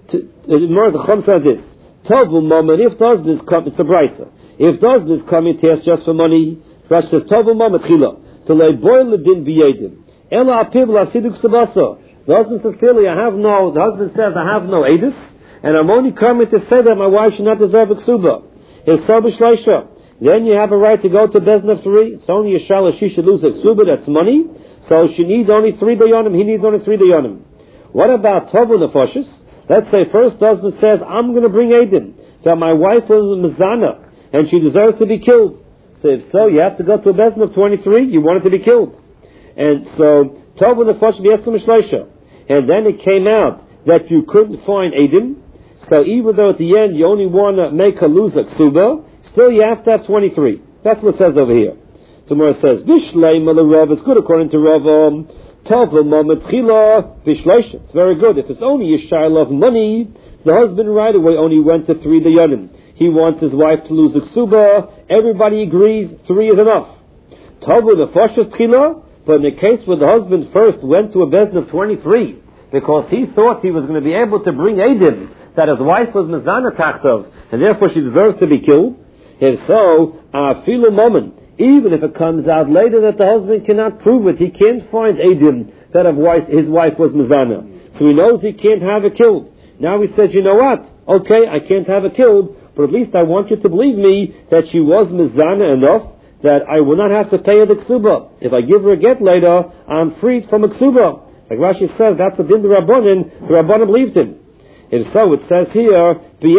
The Chum says this. Tovu moment, if the husband is coming, it's a brisa. If the husband is coming to ask just for money, Rashi says, Tovu moment chila, to lay boil the din biyedim. Ela apibla asiduk sabasa. The husband says clearly, the husband says, I have no edus, and I'm only coming to say that my wife should not deserve a ksuba. It's so b'shleisha. Then you have a right to go to Bezin of 3. It's only a shala, she should lose a ksuba, that's money. So she needs only 3 dayanim, he needs only 3 dayanim. What about Tovu Nefoshes? Let's say first the husband says, I'm going to bring Edom, that my wife was Mizana, and she deserves to be killed. So if so, you have to go to a Bezin of 23, you want it to be killed. And so, Tovu Nefoshes v'yesum shleisha. And then it came out that you couldn't find Edom, so even though at the end you only want to make her lose a ksuba, still you have to have 23. That's what it says over here. So where it says, Vishleima l'Rav, it's good according to Rav, Tovu moment chila v'shleisha. It's very good. If it's only a shayla of money, the husband right away only went to 3 dayanim. He wants his wife to lose a ksuba, everybody agrees 3 is enough. Tovu nefoshes chila, but in the case where the husband first went to a bezin of 23, because he thought he was going to be able to bring Edom, that his wife was mezana tachtov, and therefore she deserves to be killed. If so, afilu moment, even if it comes out later that the husband cannot prove it, he can't find Edom that his wife was mezana, so he knows he can't have her killed. Now he says, you know what? Okay, I can't have her killed, but at least I want you to believe me that she was mezana enough that I will not have to pay her the ksuba. If I give her a get later, I'm freed from a ksuba. Like Rashi says, that's the din the Rabbanim believed him. If so, it says here,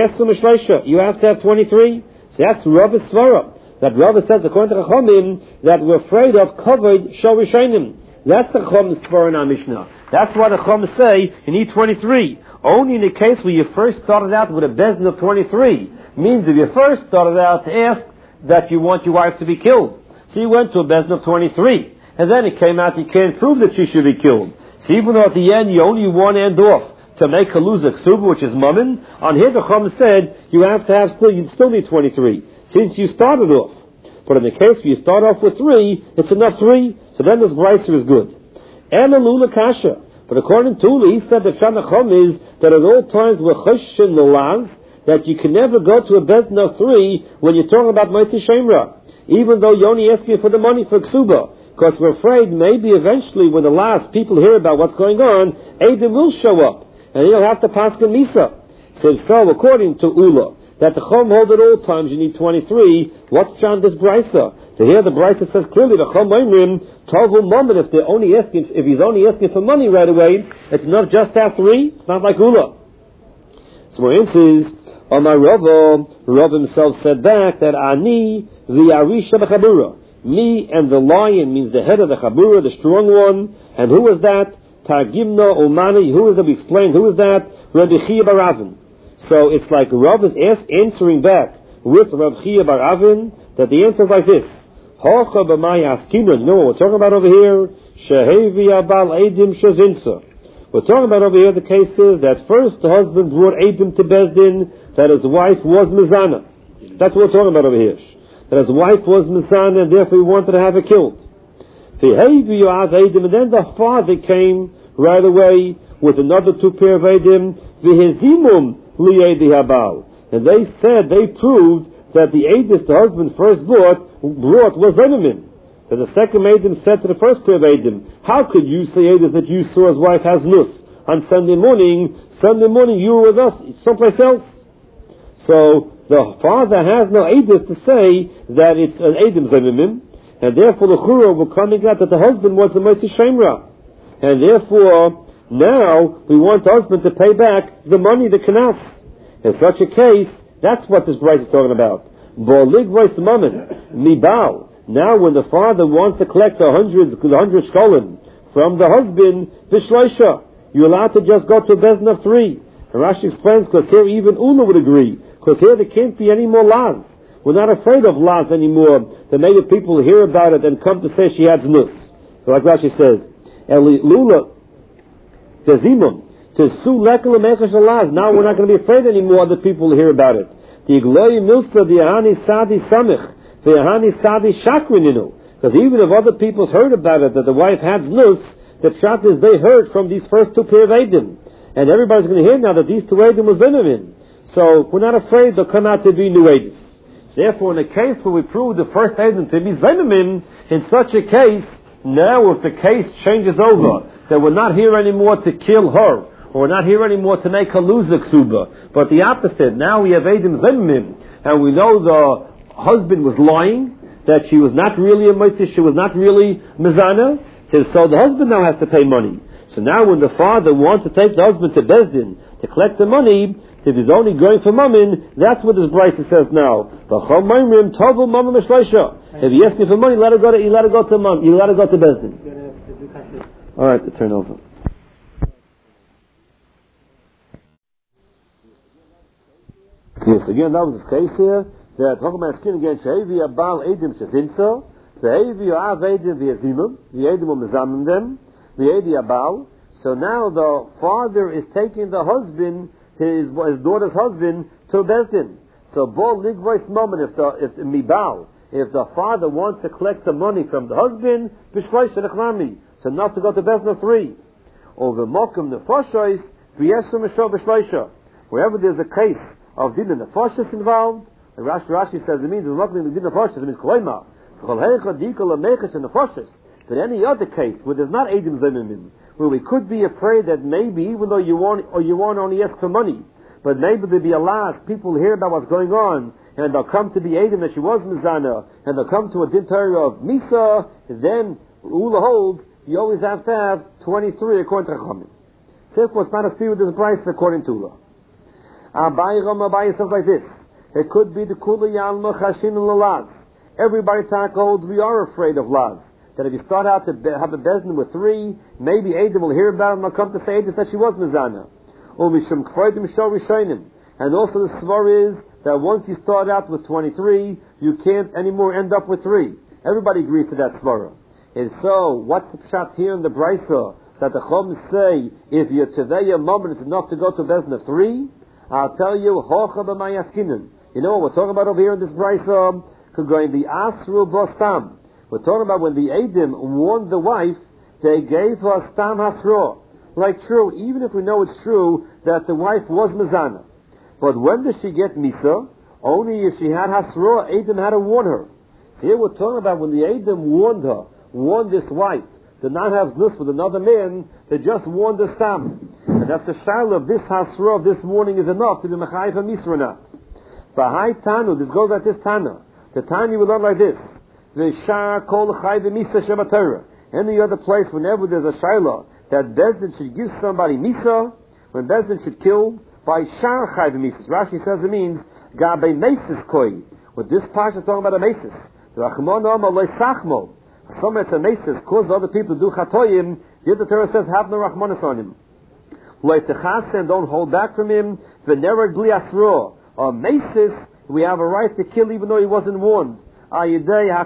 you have to have 23. So that's Rav Svara. That Rav says, according to Chachamim, that we're afraid of covered Shorishanim. That's the Chachamim Svara in our Mishnah. That's why the Chachamim say, you need 23. Only in the case where you first started out with a bezin of 23. Means if you first started out to ask that you want your wife to be killed. So you went to a bezin of 23. And then it came out you can't prove that she should be killed. So even though at the end you only one end off to make her lose a ksuba, which is mammon, on here the Chum said you have to have you still need 23 since you started off. But in the case where you start off with 3, it's enough 3. So then this brayser is good. And a lula kasha. But according to Ula, he said the Shana Chum is that at all times we're choshin the laws that you can never go to a bezin of 3 when you're talking about Moshe Shemra, even though you're only asking for the money for ksuba. Because we're afraid maybe eventually when the last people hear about what's going on, Edom will show up, and he'll have to pass the Misa. So according to Ula, that the Chum hold at all times you need 23, what's John this brisa? To hear the brisa says clearly, the Chum Oimrim, Tovu moment, if he's only asking for money right away, it's not just to have 3, it's not like Ula. So for instance, on my Rav himself said back that Ani v'arisha b'chabura. Me and the lion means the head of the Chabura, the strong one. And who is that? Targimna Umani. Who is that? We explained. Who is that? Rabbi Chia bar Avin. So it's like Rav is answering back with Rabbi Chia bar Avin that the answer is like this. Hocha b'may askina. You know what we're talking about over here? Shehevi abal edim shazinsa. We're talking about over here the case is that first the husband brought Edom to Bezdin that his wife was Mizana. That's what we're talking about over here. That his wife was Mizana and therefore he wanted to have her killed. And then the father came right away with another 2 pair of Edom, and they proved that the Edom the husband first brought was Edom. And the second Edom said to the first pair of Edom, how could you say Edom that you saw his wife has nus on Sunday morning you were with us someplace else? So the father has no edus to say that it's an edom zemimim, and therefore the chura will coming out that the husband was a Moshe Shemra, and therefore now we want the husband to pay back the money, the kanaf. In such a case, that's what this brayse is talking about. Now when the father wants to collect the 100 shkolim from the husband, v'shloisha, you're allowed to just go to a bezin of 3. And Rashi explains because here even Ula would agree. Because here there can't be any more laws. We're not afraid of laws anymore. That maybe people hear about it and come to say she has nus. So like Rashi says, Lula, Tezimum, Tesu lekel mechash laws. Now we're not going to be afraid anymore that people will hear about it. The Igloyi Milsa, the Yahani Sadi Samich, the Yahani Sadi Shakrininu. Because even if other people's heard about it, that the wife has nus, the pshat is they heard from these first 2 pair of Edom. and everybody's going to hear now that these two Eidim was Zimmerman. So we're not afraid they'll come out to be new Eidim. Therefore, in a case where we prove the first Eidim to be Zimmerman, in such a case, now if the case changes over, that we're not here anymore to kill her, or we're not here anymore to make her lose a ksuba, but the opposite, now we have Eidim Zimmerman, and we know the husband was lying, that she was not really a mitzvah, she was not really mizana, so the husband now has to pay money. So now when the father wants to take the husband to Beis Din to collect the money, if he's only going for mammon, that's what this Brisa says now. If he asks me for money, let her go to mammon, you let her go to Beis Din. Alright, to turn over. Yes, again, that was his case here. That talking about skin again, Shehevi Abal Eidim Shezinso, Shehevi Av Eidim V'Yazimim, the Eidim Umezamim them, the Eidim Abal. So now the father is taking the husband, his daughter's husband, to Beis Din. So Bol Ligvois moment, if the father wants to collect the money from the husband, B'Shloisha Nechlami, so not to go to Beis Din 3. Over Mokum Nefoshois, V'Yesum Mishol B'Shloisha. Wherever there's a case of Din Nefoshes involved, and Rashi says it means it means Koloima. But any other case where there's not Eidim Zimmerman, where we could be afraid that maybe even though you won't only ask for money, but maybe there'll be a lot, people hear about what's going on, and they'll come to be Eidim that she was Mizana, and they'll come to a Din Torah of Misa, and then Ula holds, you always have to have 23 according to Chachamim. Therefore, it's not a steer with this price according to Ula. Abayi says like this. It could be the Kula Yalma Chashin Lalaz. Everybody holds we are afraid of Laz. That if you start out to have a Beis Din with 3, maybe Eidim will hear about it and they'll come to say Eidim that she was Mizana. And also the Svar is that once you start out with 23, you can't anymore end up with 3. Everybody agrees to that Svara. And so, what's the pshat here in the Brisa? That the Chum say, if you're Teveya Moment, it's enough to go to Beis Din of 3? I'll tell you, Hocha b'mayaskinen. You know what we're talking about over here in this Brisa? Going the Asru Bostam. We're talking about when the Eidim warned the wife, they gave her Stam Hasro. Like true, even if we know it's true that the wife was Mizana. But when does she get Misa? Only if she had Hasro, Eidim had to warn her. So here we're talking about when the Eidim warned this wife to not have znus with another man, they just warned the Stam. And that's the shayla of this Hasro of this warning is enough to be Mechayiv HaMisra or not. Bahai Tanu, this goes like this Tana. The Tanya will learn like this. V'shar kol chayv misa shebatera. Any other place, whenever there's a shayla that Beis Din should give somebody misa, when Beis Din should kill, by shar chayv misas. Rashi says it means gabe mesis koi. What this parsha is talking about a mesis. The Rachmon Omar loy sachmo. Some it's a mesis, cause other people do chatoyim. The other Torah says have no rachmanis on him. Loy techasem, don't hold back from him. V'nerad bli asro. A mesis, we have a right to kill even though he wasn't warned. Even though he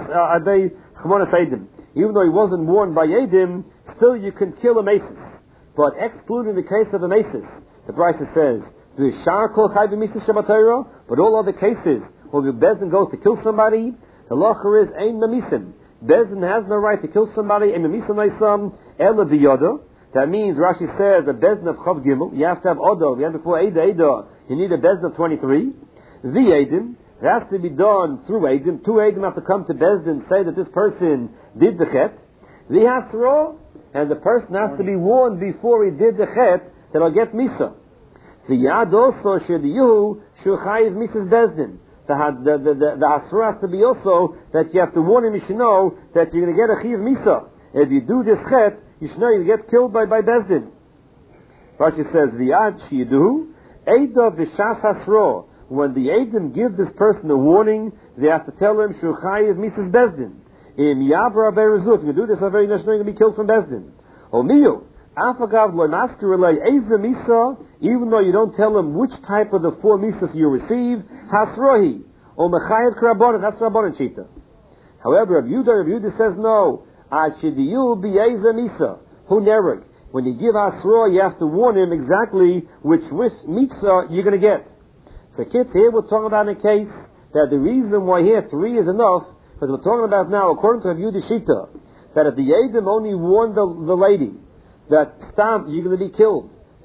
wasn't warned by Eidim, still you can kill a mesis. But excluding the case of a mesis, the Brisa says, but all other cases, when the Beis Din goes to kill somebody, the lacher is ein memisim. Beis Din has no right to kill somebody, ein memisim leisam, ela biyoda. That means, Rashi says, a Beis Din of Chav Gimel, you have to have Odo, you have before Eda, you need a Beis Din of 23. The Eidim, it has to be done through Eidim. 2 Eidim have to come to Beis Din and say that this person did the Chet. The Hasro, and the person has to be warned before he did the Chet that he'll get Misa. The Yad also, Shediyu, Shuchayiv Misas Beis Din. The Hasro has to be also that you have to warn him, you should know that you're going to get a Chiv Misa. If you do this Chet, you should know you get killed by Beis Din. Rashi says, V'yad Shiyidu, Eidah V'shas Hasro. When the Eidim give this person a warning, they have to tell him, Shuchayiv Misas Beis Din. Im Yabra Be'erezu, if you do this, I'm very necessarily going to be killed from Beis Din. Omiyu, Afagav Lo'naskirelei Eiza Misa, even though you don't tell him which type of the 4 Misas you receive, Hasrohi, or Mechayiv Karabonin, that's Rabbonin Shita. However, Rav Yudah says no, Ashidiyu B'Eiza Misa, Hu Nereg. When you give Hasro, you have to warn him exactly which Mitzah you're going to get. So kids, here we're talking about a case that the reason why here 3 is enough, because we're talking about now, according to Rav Yudah Shita, that if the Eidim only warned the lady that Stam, you're going to be killed,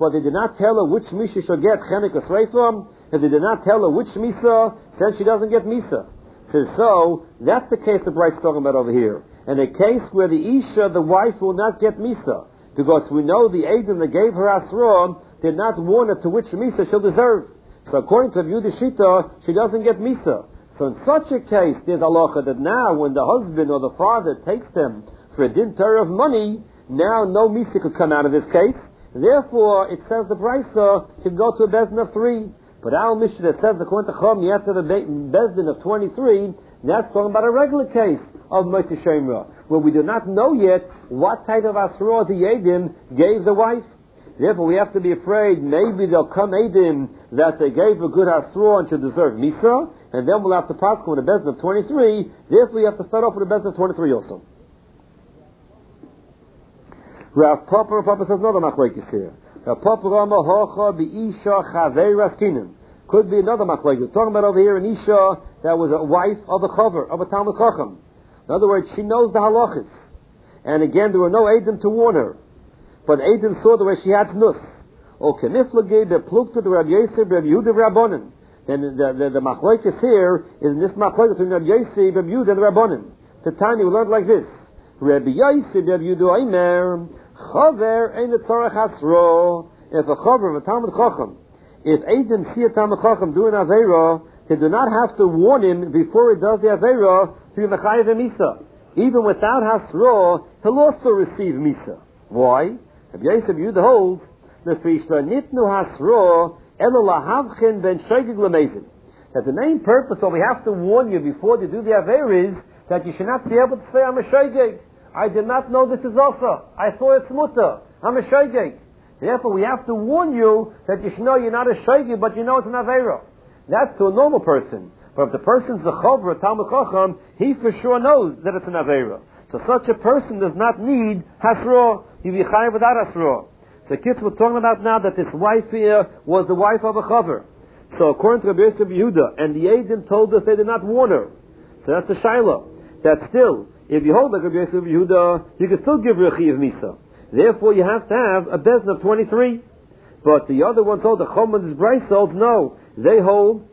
but they did not tell her which Misa she should get Chenek or Sreifam. If they did not tell her which Misa, then she doesn't get Misa. Says so, that's the case the Brite's talking about over here. And a case where the Isha, the wife, will not get Misa. Because we know the Edom that gave her Asra did not warn her to which Misa she'll deserve. So according to Yehuda Shita, she doesn't get Misa. So in such a case, there's halacha that now when the husband or the father takes them for a din Torah of money, now no Misa could come out of this case. Therefore, it says the Brisa can go to a Bezdin of 3. But our Mishnah that says according to Chum, you have to have a Bezdin of 23, that's talking about a regular case of Moshe Shemra, where we do not know yet what type of Asra the Edom gave the wife. Therefore, we have to be afraid maybe they'll come Edom that they gave a good Asra and should deserve Misa, and then we'll have to pass with a Bezdin of 23. Therefore, we have to start off with a Bezdin of 23 also. Rav Papa says another machlokes here. Rav Papa Rama Hocha Be'isha Chavei Raskinin. Could be another machlokes. Talking about over here an Isha that was a wife of a chaver, of a Talmud Chacham. In other words, she knows the halachas. And again, there were no Edom to warn her. But Edom saw the way she had nus. O keniflage beplukta the Rabbi Yosef, Rabbi Yehuda, Rabbanan. Then the machlokes here is in this machlokes between Rabbi Yosef, Rabbi Yehuda, and the Rabbanan. The Tanya we learned like this: Rabbi Yosef, Rabbi Yehuda, Aimer, chaver ein tzarech hasro. If a chaver of a Talmud Chacham, if Edom see a Talmud Chacham doing Aveira, they do not have to warn him before he does the Aveira to be Mechayev Misa. Even without Hasra, he'll also receive Misa. Why? Rabbi Yosef Yehuda holds that the main purpose of we have to warn you before you do the Aveira is that you should not be able to say, I'm a Shoygeg. I did not know this is also. I thought it's Mutter. I'm a Shoygeg. Therefore, we have to warn you that you should know you're not a Shoygeg, but you know it's an Aveira. That's to a normal person. But if the person's a Chaver, a Talmud Chacham, he for sure knows that it's an Aveira. So such a person does not need Hasra. You be chayav without Hasra. So kids, we're talking about now that this wife here was the wife of a Chaver. So according to Rabbi Yosef Yehuda, and the Edom told us they did not warn her. So that's a Shaila. That still, if you hold like Rabbi Yosef Yehuda, you can still give Rechi of Misa. Therefor, you have to have a Bezdin of 23. But the other ones hold, the Chum and the Bryce holds, no. They hold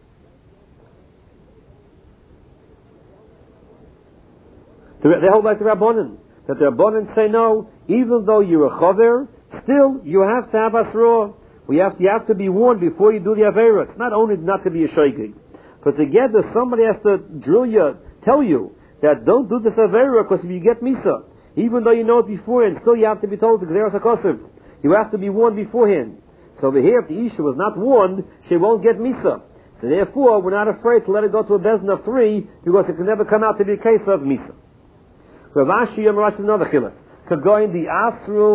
like the Rabbanan. That the Rabbanan say no, even though you're a Chaver, still you have to have Asra. You have to be warned before you do the Aveira. It's not only not to be a Shoygeg, but together somebody has to tell you that don't do this Aveira because if you get Misa, even though you know it beforehand, still you have to be told the Gzeras HaKosov. You have to be warned beforehand. So over here, if the Isha was not warned, she won't get Misa. So therefore, we're not afraid to let it go to a Bezdin of 3 because it can never come out to be a case of Misa. Rav Ashi Yom Rashi is another chilek. Kagoin the Asru